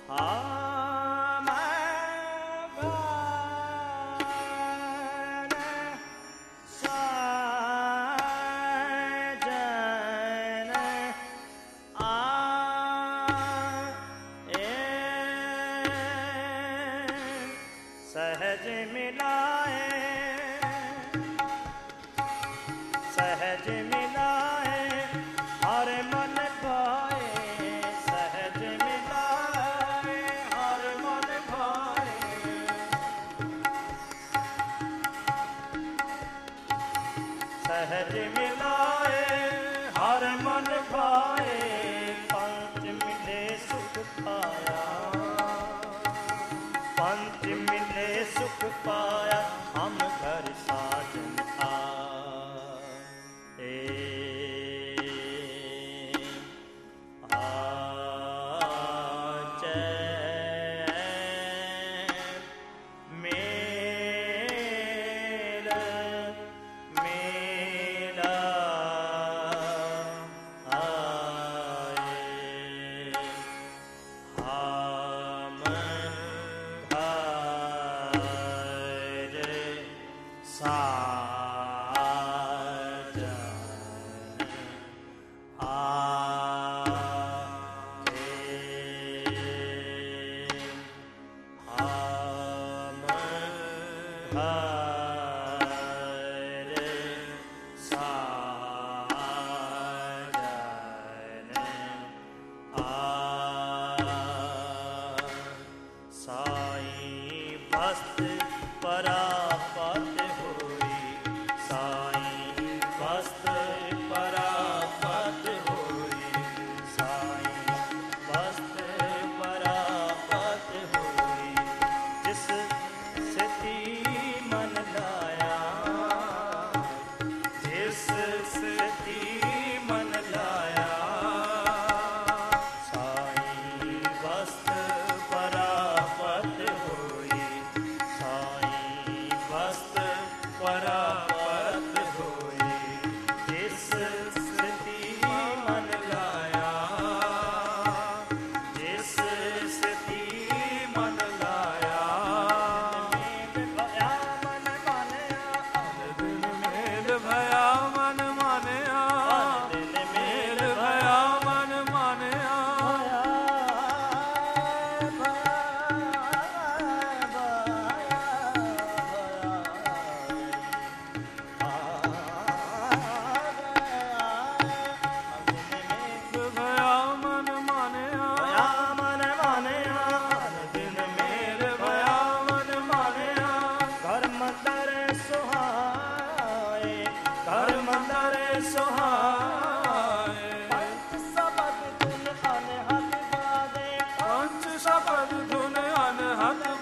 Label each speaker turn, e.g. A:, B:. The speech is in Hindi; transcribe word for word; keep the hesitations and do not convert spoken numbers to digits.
A: सहज मिलाए सहज मिलाए हर मन भाए सहज मिलाए हर मन भाए सहज मिलाए हर मन भाए पंच मिले सुख पाया पंच मिले सुख पाया हम घर साजन आए आचे मेल मेला आए हम परापत होई साईं वस्त परापत होई साईं वस्त परापत होई जिस स्थिति मन लाया जिस स्थिति मन लाया साईं वस्त परापत होई वस्त परापत होई जिस स्थिति मन लाया जिस स्थिति मन लाया मेल भया मन मानया दिन मेल भया मन मानया सोहाए पंच शब्द धुन अनहद गादे पंच शब्द धुन अनहद